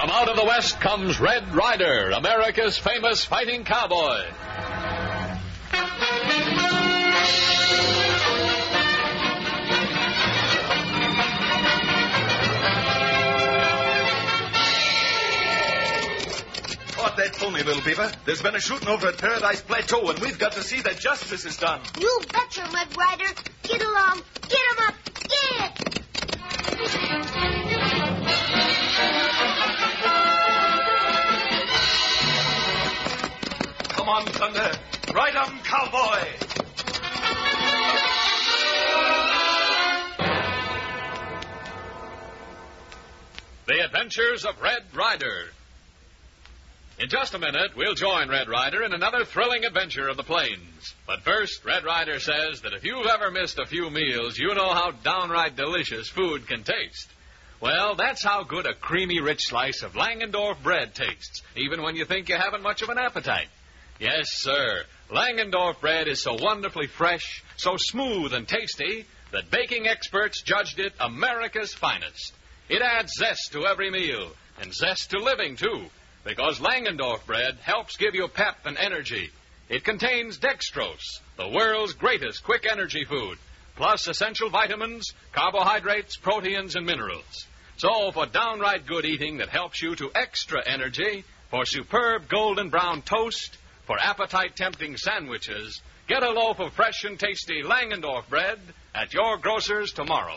From out of the West comes Red Ryder, America's famous fighting cowboy. Caught that pony, little beaver. There's been a shooting over at Paradise Plateau, and we've got to see that justice is done. You betcha, Red Ryder. Get along. Get him up. Get! Come on, Thunder. Ride 'em, cowboy. The Adventures of Red Ryder. In just a minute, we'll join Red Ryder in another thrilling adventure of the plains. But first, Red Ryder says that if you've ever missed a few meals, you know how downright delicious food can taste. Well, that's how good a creamy, rich slice of Langendorf bread tastes, even when you think you haven't much of an appetite. Yes, sir. Langendorf bread is so wonderfully fresh, so smooth and tasty, that baking experts judged it America's finest. It adds zest to every meal, and zest to living, too, because Langendorf bread helps give you pep and energy. It contains dextrose, the world's greatest quick energy food, plus essential vitamins, carbohydrates, proteins, and minerals. So for downright good eating that helps you to extra energy, for superb golden brown toast, for appetite-tempting sandwiches, get a loaf of fresh and tasty Langendorf bread at your grocer's tomorrow.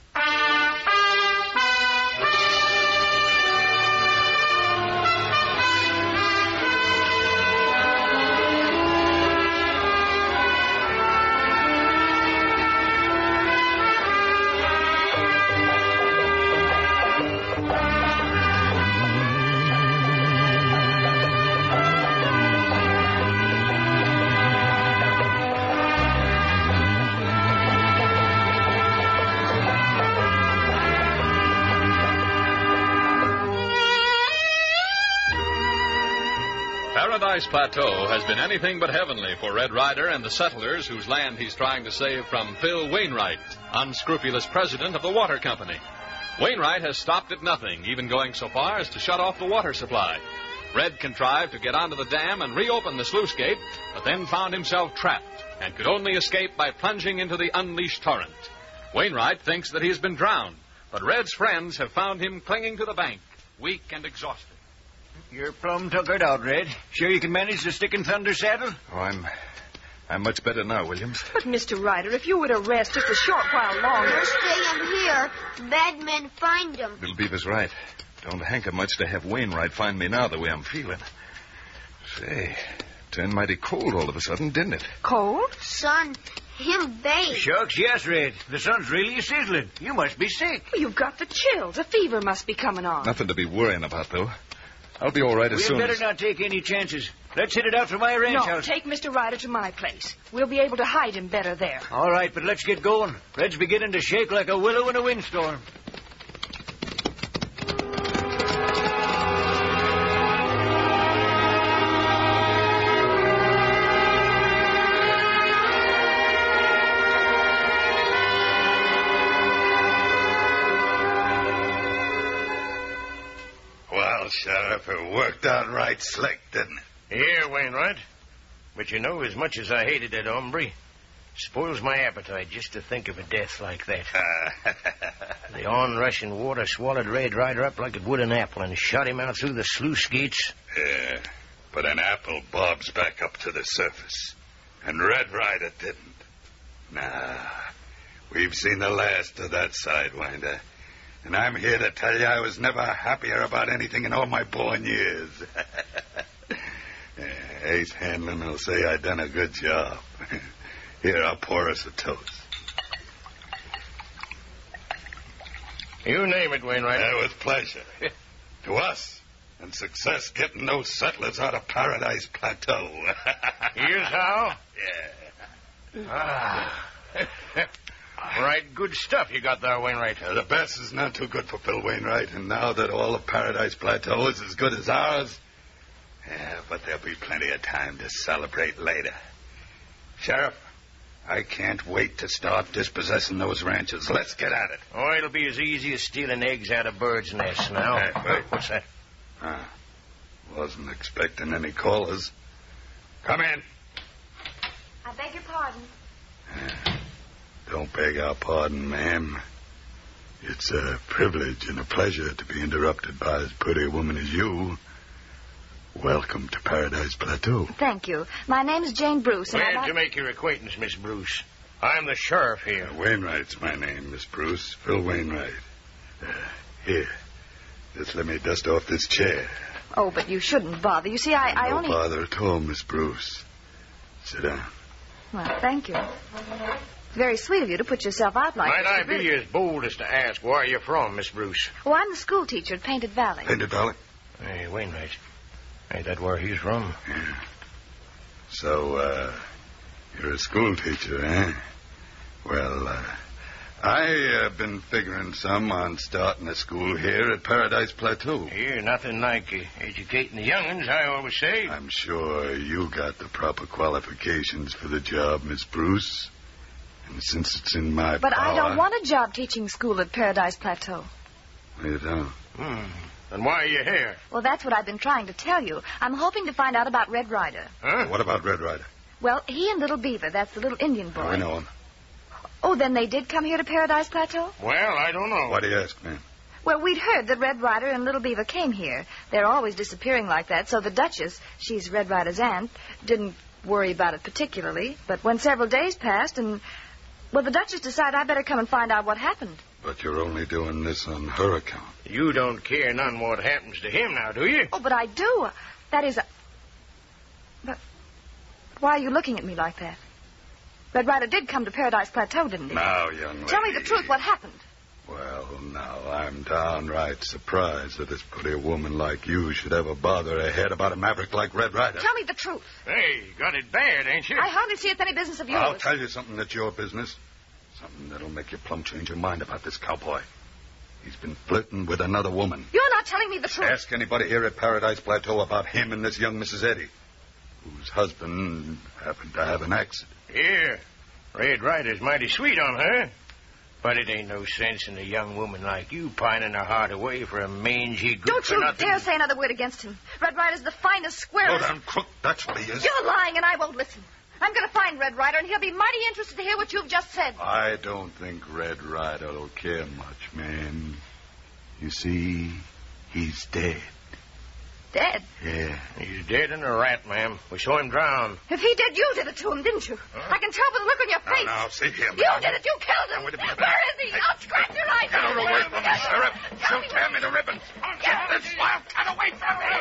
Paradise Plateau has been anything but heavenly for Red Ryder and the settlers whose land he's trying to save from Phil Wainwright, unscrupulous president of the water company. Wainwright has stopped at nothing, even going so far as to shut off the water supply. Red contrived to get onto the dam and reopen the sluice gate, but then found himself trapped and could only escape by plunging into the unleashed torrent. Wainwright thinks that he has been drowned, but Red's friends have found him clinging to the bank, weak and exhausted. You're plumb tuckered out, Red. Sure you can manage the stick and thunder saddle? Oh, I'm much better now, Williams. But, Mr. Ryder, if you would rest just a short while longer... We're staying here. Bad men find him. Little Beaver's right. Don't hanker much to have Wainwright find me now the way I'm feeling. Say, turned mighty cold all of a sudden, didn't it? Cold? Son, him bathe. Shucks, yes, Red. The sun's really sizzling. You must be sick. Well, you've got the chills. A fever must be coming on. Nothing to be worrying about, though. I'll be all right as soon as... We'd better not take any chances. Let's hit it out for my ranch No, house. take Mr. Ryder to my place. We'll be able to hide him better there. All right, but let's get going. Red's beginning to shake like a willow in a windstorm. Sheriff, it worked out right slick, didn't it? Yeah, Wainwright. But you know, as much as I hated that hombre, spoils my appetite just to think of a death like that. The onrushing water swallowed Red Ryder up like it would an apple and shot him out through the sluice gates. Yeah, but an apple bobs back up to the surface, and Red Ryder didn't. Nah, we've seen the last of that sidewinder. And I'm here to tell you I was never happier about anything in all my born years. Ace Hanlon will say I done a good job. Here, I'll pour us a toast. You name it, Wainwright. With pleasure. To us, and success getting those settlers out of Paradise Plateau. Here's how? Yeah. Right good stuff you got there, Wainwright. The best is not too good for Phil Wainwright, and now that all of Paradise Plateau is as good as ours, but there'll be plenty of time to celebrate later. Sheriff, I can't wait to start dispossessing those ranches. Let's get at it. Oh, it'll be as easy as stealing eggs out of birds' nests now. Wait. What's that? Wasn't expecting any callers. Come in. I beg your pardon. Don't beg our pardon, ma'am. It's a privilege and a pleasure to be interrupted by as pretty a woman as you. Welcome to Paradise Plateau. Thank you. My name is Jane Bruce, and Glad to make your acquaintance, Miss Bruce. I'm the sheriff here. Wainwright's my name, Miss Bruce. Phil Wainwright. Here. Just let me dust off this chair. Oh, but you shouldn't bother. You see, I No only... bother at all, Miss Bruce. Sit down. Well, thank you. It's very sweet of you to put yourself out like Might this. I be as bold as to ask where you're from, Miss Bruce? Oh, I'm the school teacher at Painted Valley. Painted Valley? Hey, Wainwright. Ain't that where he's from? Yeah. So, you're a school teacher, eh? Well, I've been figuring some on starting a school here at Paradise Plateau. Here, nothing like educating the young'uns, I always say. I'm sure you got the proper qualifications for the job, Miss Bruce. And since it's in my But power... I don't want a job teaching school at Paradise Plateau. You don't? Then why are you here? Well, that's what I've been trying to tell you. I'm hoping to find out about Red Ryder. Huh? What about Red Ryder? Well, he and Little Beaver, that's the little Indian boy. I know him. Oh, then they did come here to Paradise Plateau? Well, I don't know. Why do you ask, ma'am? Well, we'd heard that Red Ryder and Little Beaver came here. They're always disappearing like that, so the Duchess, she's Red Ryder's aunt, didn't worry about it particularly. But when several days passed and... Well, the Duchess decided I better come and find out what happened. But you're only doing this on her account. You don't care none what happens to him now, do you? Oh, but I do. That is... But why are you looking at me like that? Red Ryder did come to Paradise Plateau, didn't he? Now, young lady... Tell me the truth. What happened? Well, now, I'm downright surprised that this pretty woman like you should ever bother her head about a maverick like Red Ryder. Tell me the truth. Hey, you got it bad, ain't you? I hardly see it's any business of yours. I'll tell you something that's your business. Something that'll make you plumb change your mind about this cowboy. He's been flirting with another woman. You're not telling me the truth. Ask anybody here at Paradise Plateau about him and this young Mrs. Eddy, whose husband happened to have an accident. Yeah. Red Ryder's mighty sweet on her. But it ain't no sense in a young woman like you pining her heart away for a mangy goose. Don't you nothing. dare say another word against him. Red Ryder's the finest, Go squarest... down, crook. That's what he is. You're lying, and I won't listen. I'm going to find Red Ryder, and he'll be mighty interested to hear what you've just said. I don't think Red Ryder will care much, ma'am. You see, he's dead. Dead? Yeah. He's dead in a rat, ma'am. We saw him drown. If he did, you did it to him, didn't you? I can tell by the look on your face. Now, see here, You did it. You killed him. Now, wait a minute. Where is he? I'll scratch your eyes Get her out. away from me, Sheriff. She'll tear me to ribbons. Get this wildcat away from me.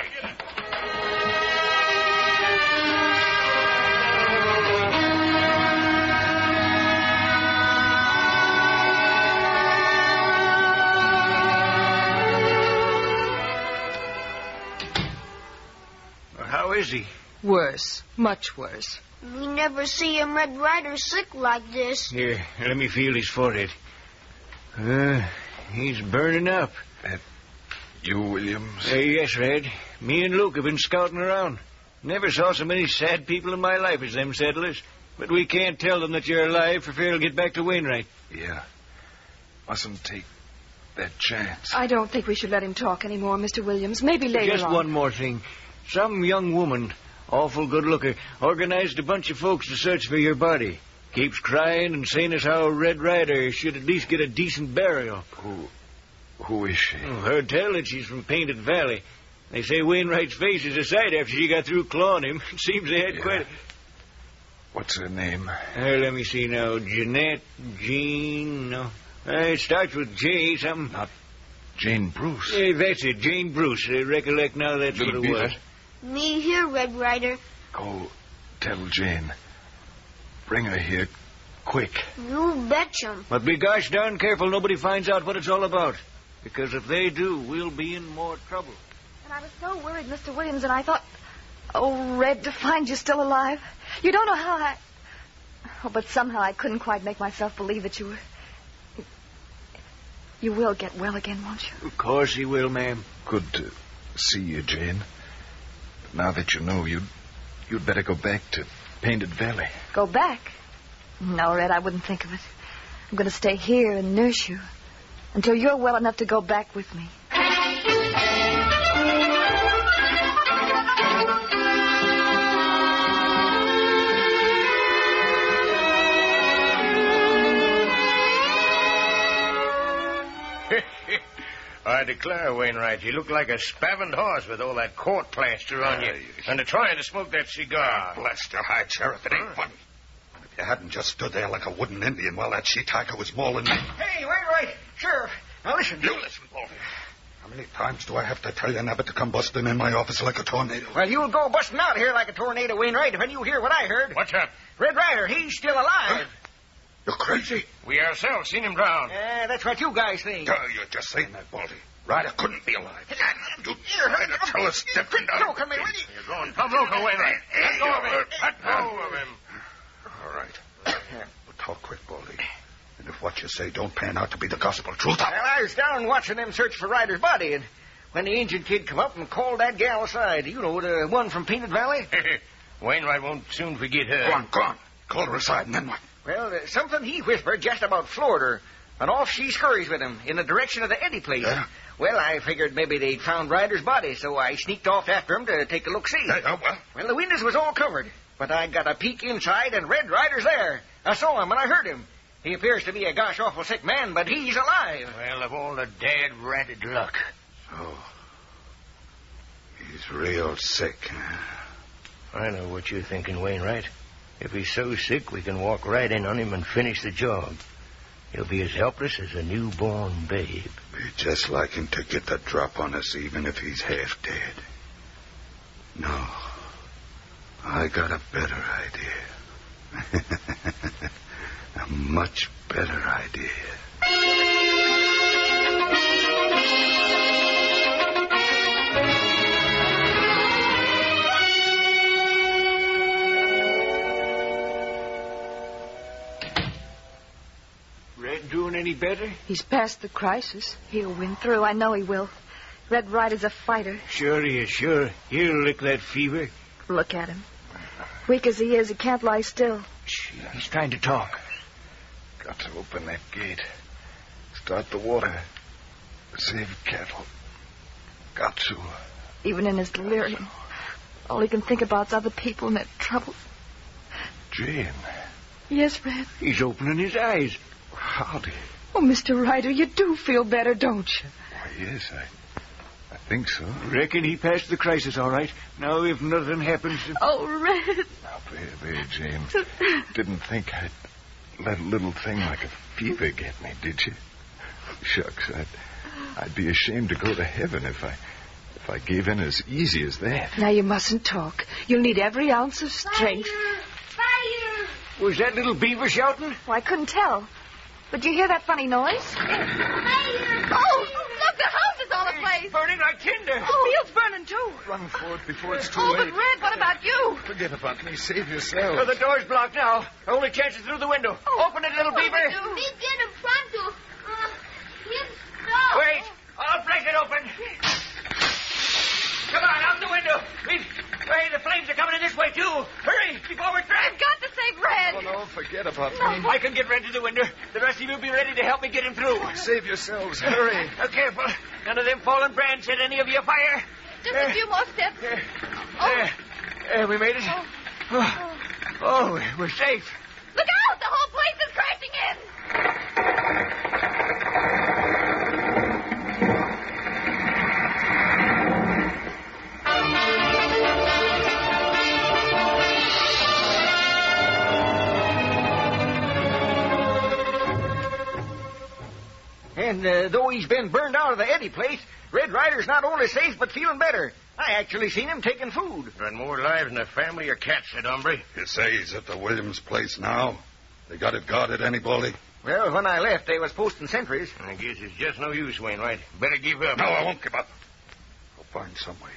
How is he? Worse. Much worse. We never see a Red Ryder sick like this. Here, let me feel his forehead. He's burning up. You, Williams? Yes, Red. Me and Luke have been scouting around. Never saw so many sad people in my life as them settlers. But we can't tell them that you're alive for fear they'll get back to Wainwright. Yeah. Mustn't take that chance. I don't think we should let him talk anymore, Mr. Williams. Maybe later Just on. one more thing. Some young woman, awful good looker, organized a bunch of folks to search for your body. Keeps crying and saying as how Red Ryder should at least get a decent burial. Who is she? Heard tell that she's from Painted Valley. They say Wainwright's face is a sight after she got through clawing him. Seems they had quite a... What's her name? Let me see now. Jeanette, Jean, no. It starts with J something. Not Jane Bruce. That's it, Jane Bruce. I recollect now that's what it was. Me here, Red Ryder. Go tell Jane. Bring her here quick. You betcha. But be gosh darn careful nobody finds out what it's all about. Because if they do, we'll be in more trouble. And I was so worried, Mr. Williams, and I thought, oh, Red, to find you still alive. You don't know how I... Oh, but somehow I couldn't quite make myself believe that you were... You will get well again, won't you? Of course he will, ma'am. Good to see you, Jane. But now that you know, you'd better go back to Painted Valley. Go back? No, Red, I wouldn't think of it. I'm going to stay here and nurse you until you're well enough to go back with me. I declare, Wainwright, you look like a spavined horse with all that court plaster on you. And to trying to smoke that cigar. Bless your hide, Sheriff. It ain't funny. If you hadn't just stood there like a wooden Indian while that she-tiger was mauling me. Hey, Wainwright, Sheriff. Now listen. You listen, Baldy. How many times do I have to tell you never to come busting in my office like a tornado? Well, you'll go busting out of here like a tornado, Wainwright, if you hear what I heard. What's up? Red Ryder, he's still alive. Huh? You're crazy. We ourselves seen him drown. That's what you guys think. You're just saying that, Baldy. Ryder couldn't be alive. You trying to tell us different. No, come here, will you? You're going plumb loco, Wainwright. Let go of him. Let go of him. All right. But talk quick, Baldy. And if what you say don't pan out to be the gospel truth, Well, I was down watching them search for Ryder's body, and when the Injun kid come up and called that gal aside, you know, the one from Peanut Valley. Wainwright won't soon forget her. Go on. Call her aside, and then what? Well, something he whispered just about floored her, and off she scurries with him in the direction of the Eddie place. Yeah? Well, I figured maybe they'd found Ryder's body, so I sneaked off after him to take a look-see. Well, the windows was all covered, but I got a peek inside, and Red Ryder's there. I saw him, and I heard him. He appears to be a gosh awful sick man, but he's alive. Well, of all the dad-ratted luck. Oh. He's real sick. I know what you're thinking, Wainwright. If he's so sick, we can walk right in on him and finish the job. He'll be as helpless as a newborn babe. Be just like him to get the drop on us, even if he's half dead. No. I got a better idea. A much better idea. Red doing any better? He's past the crisis. He'll win through. I know he will. Red Ryder's a fighter. Sure he is, sure. He'll lick that fever. Look at him. Weak as he is, he can't lie still. Shh, he's trying to talk. Got to open that gate. Start the water. Save cattle. Got to. Even in his delirium, all he can think about's other people and their troubles. Jane. Yes, Red. He's opening his eyes. Howdy. Oh, Mr. Ryder, you do feel better, don't you? Why, yes, I think so. Reckon he passed the crisis all right. Now, if nothing happens... Oh, Red. Now, there, Jane. Didn't think I'd let a little thing like a fever get me, did you? Shucks, I'd be ashamed to go to heaven if I gave in as easy as that. Now, you mustn't talk. You'll need every ounce of strength. Fire! Was that little beaver shouting? Oh, I couldn't tell. But you hear that funny noise? Fire! Oh, look, the house is all aflaze. Burning like tinder. The field's burning, too. Run for it before it's too Oh, late. but Red, what about you? Forget about me. Save yourself. Oh, the door's blocked now. Only chance is through the window. Open it, little beaver. Me get in front. No. Wait. I'll break it open. Come on, out the window. Hey, the flames are coming in this way, too. Hurry, before we're I've trapped. got to save Red. Oh, no, forget about me. I can get Red to the window. The rest of you be ready to help me get him through. Save yourselves. Hurry. Now, careful. None of them fallen branches hit any of you afire. Just a few more steps. There, we made it. Oh, we're safe. Look out! The whole place is crashing in. And though he's been burned out of the Eddie place, Red Ryder's not only safe but feeling better. I actually seen him taking food. Got more lives than a family of cats, said hombre. You say he's at the Williams place now? They got it guarded, anybody? Well, when I left, they was posting sentries. I guess it's just no use, Wainwright. Better give up. No, I won't give up. I'll find some way.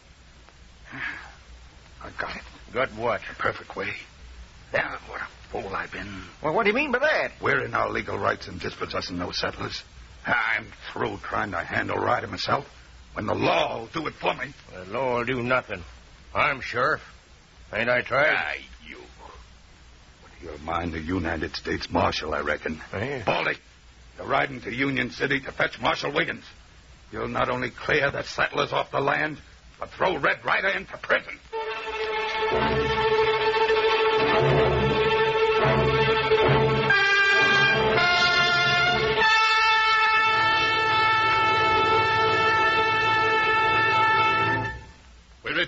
I got it. Got what? The perfect way. Yeah, what a fool I've been. Well, what do you mean by that? We're in our legal rights in dispossessing those settlers. I'm through trying to handle Ryder myself when the law will do it for me. The law will do nothing. I'm sheriff. Ain't I tried? You. You'll mind the United States Marshal, I reckon. Yeah. Baldy, you're riding to Union City to fetch Marshal Wiggins. You'll not only clear the settlers off the land, but throw Red Ryder into prison.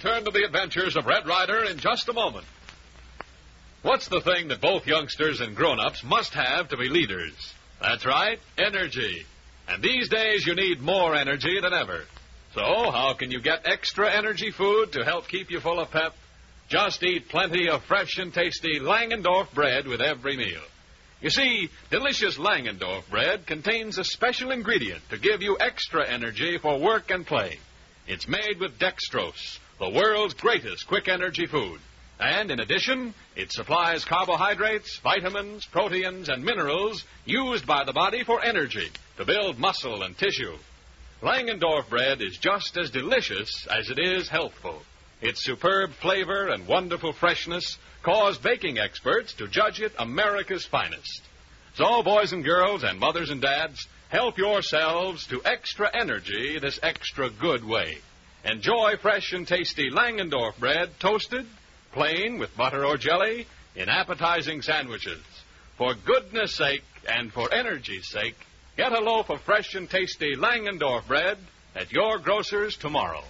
return to the adventures of Red Ryder in just a moment. What's the thing that both youngsters and grown-ups must have to be leaders? That's right, energy. And these days you need more energy than ever. So how can you get extra energy food to help keep you full of pep? Just eat plenty of fresh and tasty Langendorf bread with every meal. You see, delicious Langendorf bread contains a special ingredient to give you extra energy for work and play. It's made with dextrose, the world's greatest quick energy food. And in addition, it supplies carbohydrates, vitamins, proteins, and minerals used by the body for energy to build muscle and tissue. Langendorf bread is just as delicious as it is healthful. Its superb flavor and wonderful freshness cause baking experts to judge it America's finest. So, boys and girls and mothers and dads, help yourselves to extra energy this extra good way. Enjoy fresh and tasty Langendorf bread toasted, plain with butter or jelly, in appetizing sandwiches. For goodness sake and for energy's sake, get a loaf of fresh and tasty Langendorf bread at your grocer's tomorrow.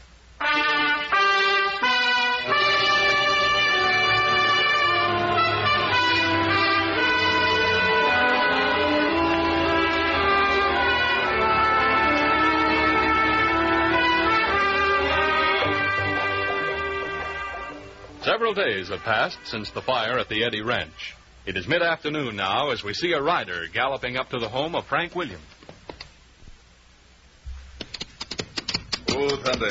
Several days have passed since the fire at the Eddy Ranch. It is mid-afternoon now as we see a rider galloping up to the home of Frank Williams. Oh, thunder.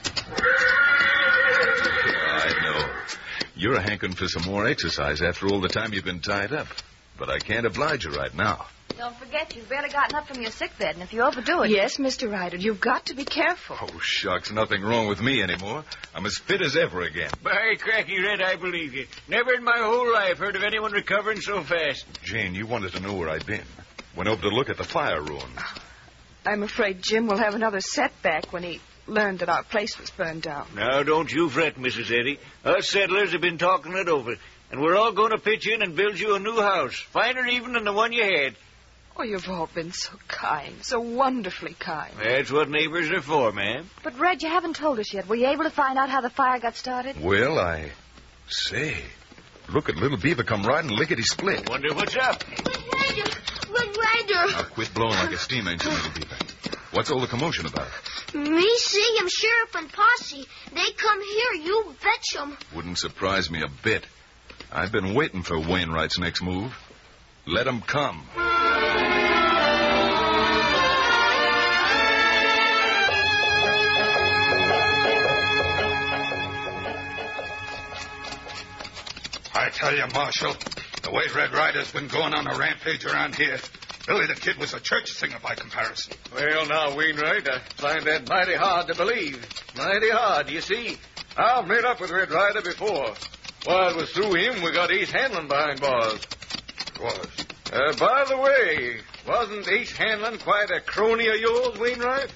I know. You're a hankering for some more exercise after all the time you've been tied up. But I can't oblige you right now. Don't forget, you've barely gotten up from your sick bed, and if you overdo it... Yes, Mr. Ryder, you've got to be careful. Oh, shucks, nothing wrong with me anymore. I'm as fit as ever again. By cracky red, I believe you. Never in my whole life heard of anyone recovering so fast. Jane, you wanted to know where I'd been. Went over to look at the fire ruins. I'm afraid Jim will have another setback when he learned that our place was burned down. Now, don't you fret, Mrs. Eddy. Us settlers have been talking it over, and we're all going to pitch in and build you a new house, finer even than the one you had. Oh, you've all been so kind, so wonderfully kind. That's what neighbors are for, ma'am. But, Red, you haven't told us yet. Were you able to find out how the fire got started? Well, I say, look at little Beaver come riding lickety-split. Wonder what's up. Red Ryder. Now, quit blowing like a steam engine, little Beaver. What's all the commotion about? Me see him, Sheriff and Posse. They come here, you betch 'em. Wouldn't surprise me a bit. I've been waiting for Wainwright's next move. Let 'em come. I tell you, Marshal, the way Red Ryder's been going on a rampage around here, Billy the Kid was a church singer by comparison. Well, now, Wainwright, I find that mighty hard to believe. Mighty hard. You see, I've met up with Red Ryder before. While it was through him, we got Ace Hanlon behind bars. Was? By the way, wasn't Ace Hanlon quite a crony of yours, Wainwright?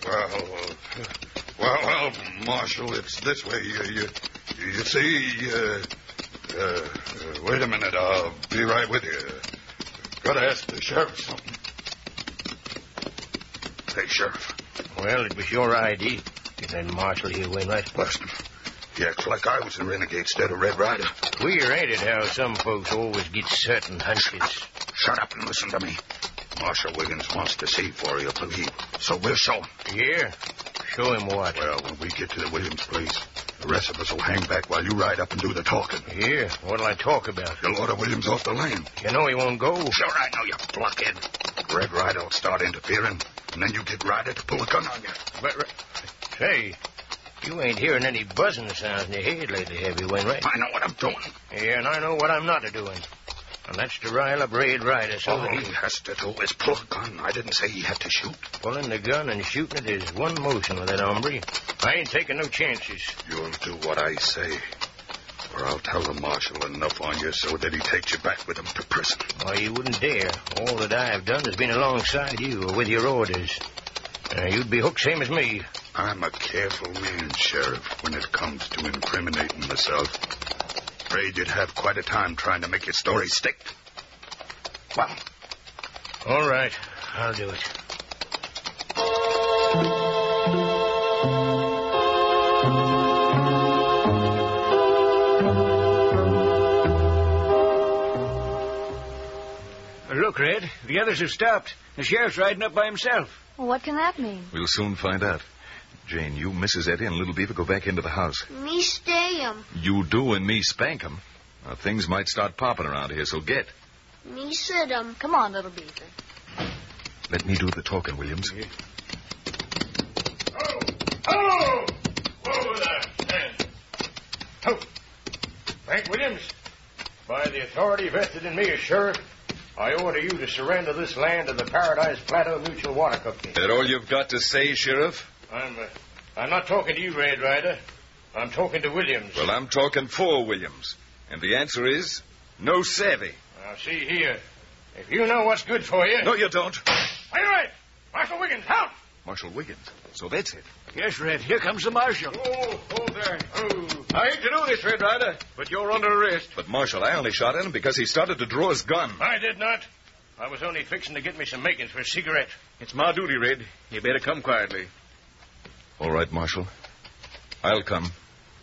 Well, Marshal, it's this way. You see, wait a minute. I'll be right with you. Gotta ask the sheriff something. Hey, Sheriff. Well, it was your idea. Get that marshal here, Wainwright. Listen, he acts like I was the renegade instead of Red Ryder. Queer, ain't it, how some folks always get certain hunches? Shut up and listen to me. Marshal Wiggins wants to see before he'll believe, so we'll show him. Yeah? Show him what? Well, when we get to the Williams place, the rest of us will hang back while you ride up and do the talking. Yeah? What'll I talk about? You'll order Williams off the lane. You know he won't go. Sure I know, you blockhead. Red Ryder will start interfering, and then you get Ryder to pull a gun on you. But, say, you ain't hearing any buzzing sounds in your head lately, have you, Wainwright? I know what I'm doing. Yeah, and I know what I'm not doing. And that's to rile up Red Ryder so All that he has to do is pull a gun. I didn't say he had to shoot. Pulling the gun and shooting it is one motion with that hombre. I ain't taking no chances. You'll do what I say, or I'll tell the marshal enough on you so that he takes you back with him to prison. Why, you wouldn't dare. All that I have done has been alongside you or with your orders. You'd be hooked same as me. I'm a careful man, Sheriff, when it comes to incriminating myself. Afraid you'd have quite a time trying to make your story stick. Well, all right, I'll do it. The others have stopped. The sheriff's riding up by himself. Well, what can that mean? We'll soon find out. Jane, you, Mrs. Eddie, and Little Beaver go back into the house. Me stay 'em. You do and me spank 'em. Now, things might start popping around here, so get. Me sit 'em. Come on, Little Beaver. Let me do the talking, Williams. Oh! Whoa there, stand. Oh. Frank Williams, by the authority vested in me as sheriff, I order you to surrender this land to the Paradise Plateau Mutual Water Company. That all you've got to say, Sheriff? I'm not talking to you, Red Ryder. I'm talking to Williams. Well, I'm talking for Williams. And the answer is no savvy. Now, see here. If you know what's good for you... No, you don't. Wait, right. Marshal Wiggins, help! Marshal Wiggins. So that's it. Yes, Red. Here comes the marshal. Oh, hold there. Oh. I hate to do this, Red Ryder, but you're under arrest. But, Marshal, I only shot at him because he started to draw his gun. I did not. I was only fixing to get me some makings for a cigarette. It's my duty, Red. You better come quietly. All right, Marshal. I'll come.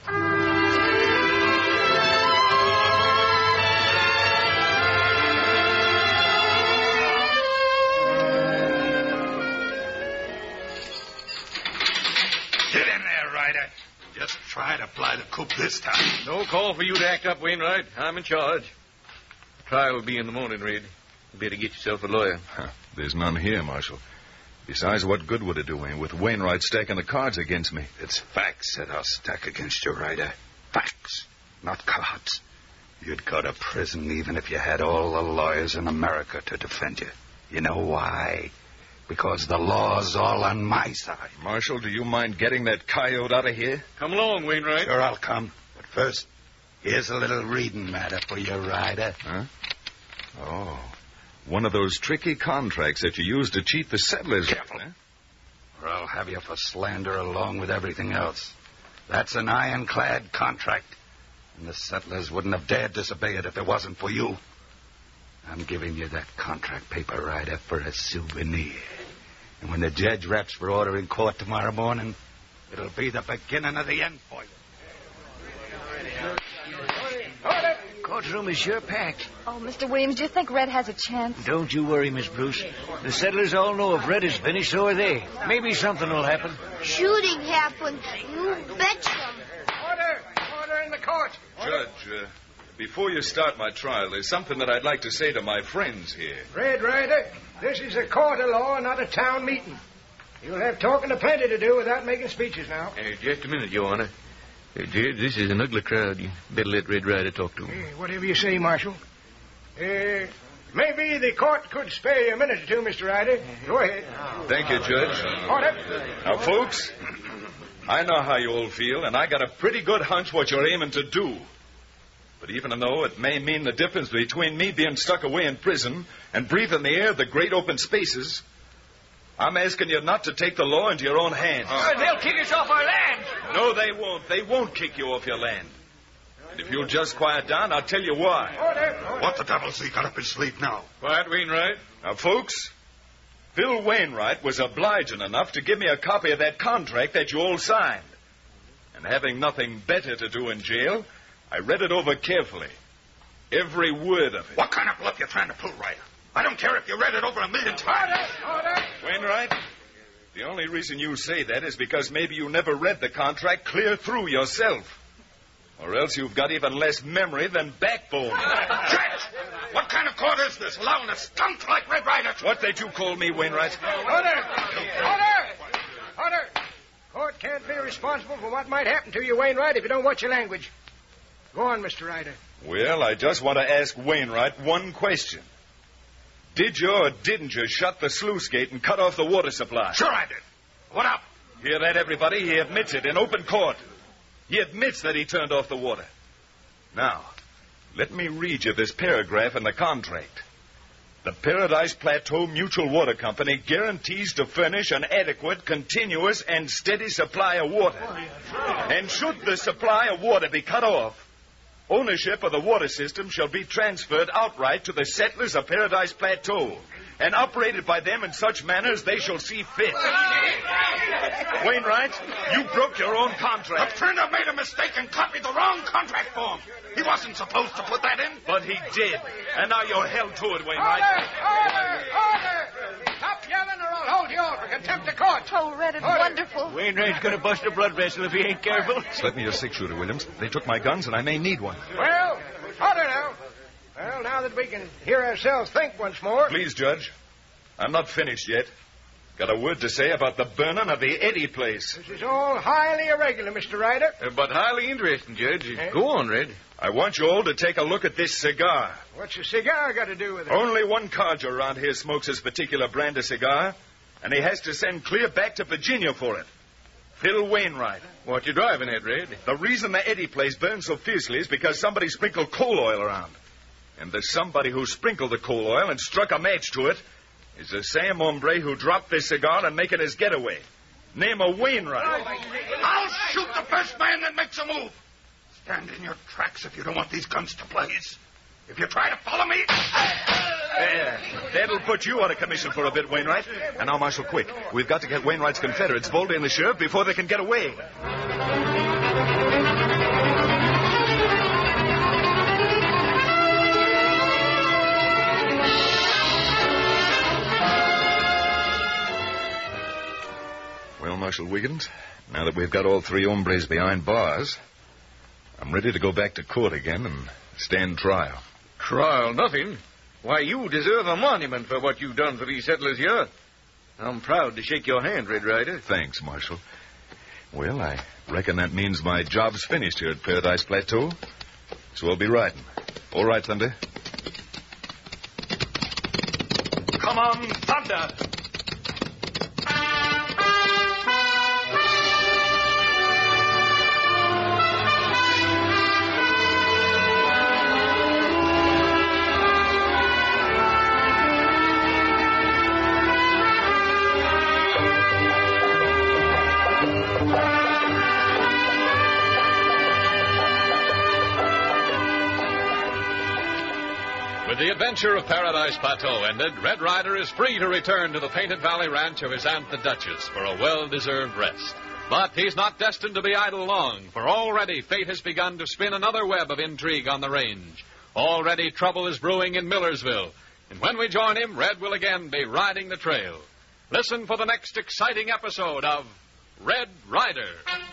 Get in there, Ryder. Just try to fly the coop this time. No call for you to act up, Wainwright. I'm in charge. The trial will be in the morning, Red. You better get yourself a lawyer. There's none here, Marshal. Besides, what good would it do with Wainwright stacking the cards against me? It's facts that I'll stack against you, Ryder. Facts, not cards. You'd go to prison even if you had all the lawyers in America to defend you. You know why? Because the law's all on my side. Marshal, do you mind getting that coyote out of here? Come along, Wainwright. Sure, I'll come. But first, here's a little reading matter for you, Ryder. Huh? Oh, one of those tricky contracts that you use to cheat the settlers. Careful. Huh? Or I'll have you for slander along with everything else. That's an ironclad contract, and the settlers wouldn't have dared disobey it if it wasn't for you. I'm giving you that contract paper, Ryder, for a souvenir. And when the judge raps for order in court tomorrow morning, it'll be the beginning of the end for you. Courtroom is sure packed. Oh, Mr. Williams, do you think Red has a chance? Don't you worry, Miss Bruce. The settlers all know if Red is finished, so are they. Maybe something will happen. Shooting happened. You betcha. Order in the court. Judge, before you start my trial, there's something that I'd like to say to my friends here. Red Ryder, this is a court of law, not a town meeting. You'll have talking to plenty to do without making speeches now. Hey, just a minute, Your Honor. Hey, Judge, this is an ugly crowd. You better let Red Ryder talk to him. Hey, whatever you say, Marshal. Maybe the court could spare you a minute or two, Mr. Ryder. Go ahead. Thank you, Judge. Order. Now, folks, I know how you all feel, and I got a pretty good hunch what you're aiming to do. But even though it may mean the difference between me being stuck away in prison and breathing the air of the great open spaces, I'm asking you not to take the law into your own hands. They'll kick us off our land. No, they won't. They won't kick you off your land. And if you'll just quiet down, I'll tell you why. Order. What the devil's he got up his sleeve now? Quiet, Wainwright. Now, folks, Phil Wainwright was obliging enough to give me a copy of that contract that you all signed. And having nothing better to do in jail, I read it over carefully. Every word of it. What kind of bluff you trying to pull, Ryder? I don't care if you read it over 1,000,000 times. Order. Wainwright, the only reason you say that is because maybe you never read the contract clear through yourself. Or else you've got even less memory than backbone. Judge! What kind of court is this, allowing a skunk like Red Ryder? What did you call me, Wainwright? Order. Court can't be responsible for what might happen to you, Wainwright, if you don't watch your language. Go on, Mr. Ryder. Well, I just want to ask Wainwright one question. Did you or didn't you shut the sluice gate and cut off the water supply? Sure I did. What up? Hear that, everybody? He admits it in open court. He admits that he turned off the water. Now, let me read you this paragraph in the contract. The Paradise Plateau Mutual Water Company guarantees to furnish an adequate, continuous, and steady supply of water. And should the supply of water be cut off, ownership of the water system shall be transferred outright to the settlers of Paradise Plateau and operated by them in such manner as they shall see fit. Wainwright, you broke your own contract. The printer made a mistake and copied the wrong contract form. He wasn't supposed to put that in. But he did. And now you're held to it, Wainwright. Order! Stop yelling or I'll hold you over for contempt of court. Oh, Red, it's wonderful. Wainwright's going to bust a blood vessel if he ain't careful. Slip me your six-shooter, Williams. They took my guns, and I may need one. Well, order now. Well, now that we can hear ourselves think once more. Please, Judge. I'm not finished yet. Got a word to say about the burning of the Eddie place. This is all highly irregular, Mr. Ryder. But highly interesting, Judge. Go on, Red. I want you all to take a look at this cigar. What's a cigar got to do with it? Only one codger around here smokes this particular brand of cigar, and he has to send clear back to Virginia for it. Phil Wainwright. What you driving at, Red? The reason the Eddie place burns so fiercely is because somebody sprinkled coal oil around. And the somebody who sprinkled the coal oil and struck a match to it is the same hombre who dropped this cigar and making his getaway. Name of Wainwright. I'll shoot the first man that makes a move. Stand in your tracks if you don't want these guns to blaze. If you try to follow me... There. That'll put you out of commission for a bit, Wainwright. And now, Marshal, quick. We've got to get Wainwright's Confederates, Voldy and the sheriff, before they can get away. Well, Marshal Wiggins, now that we've got all three hombres behind bars, I'm ready to go back to court again and stand trial. Trial nothing. Why, you deserve a monument for what you've done for these settlers here. I'm proud to shake your hand, Red Ryder. Thanks, Marshal. Well, I reckon that means my job's finished here at Paradise Plateau, so I'll be riding. All right, Thunder? Come on, Thunder! The adventure of Paradise Plateau ended, Red Ryder is free to return to the Painted Valley ranch of his Aunt the Duchess for a well-deserved rest. But he's not destined to be idle long, for already fate has begun to spin another web of intrigue on the range. Already trouble is brewing in Millersville, and when we join him, Red will again be riding the trail. Listen for the next exciting episode of Red Ryder.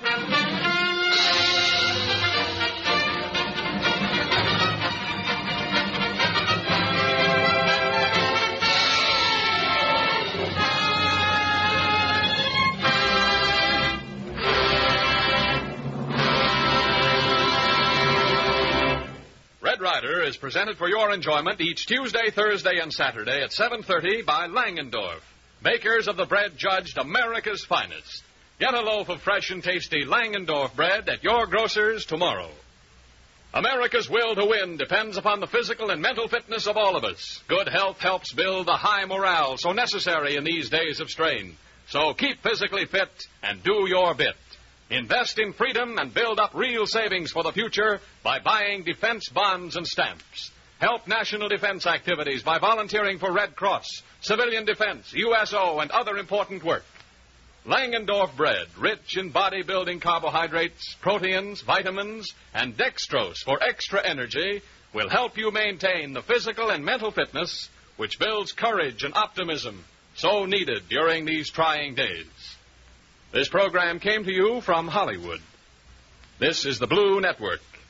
Red Ryder is presented for your enjoyment each Tuesday, Thursday, and Saturday at 7:30 by Langendorf, makers of the bread judged America's finest. Get a loaf of fresh and tasty Langendorf bread at your grocer's tomorrow. America's will to win depends upon the physical and mental fitness of all of us. Good health helps build the high morale so necessary in these days of strain. So keep physically fit and do your bit. Invest in freedom and build up real savings for the future by buying defense bonds and stamps. Help national defense activities by volunteering for Red Cross, civilian defense, USO, and other important work. Langendorf bread, rich in body-building carbohydrates, proteins, vitamins, and dextrose for extra energy, will help you maintain the physical and mental fitness which builds courage and optimism so needed during these trying days. This program came to you from Hollywood. This is the Blue Network.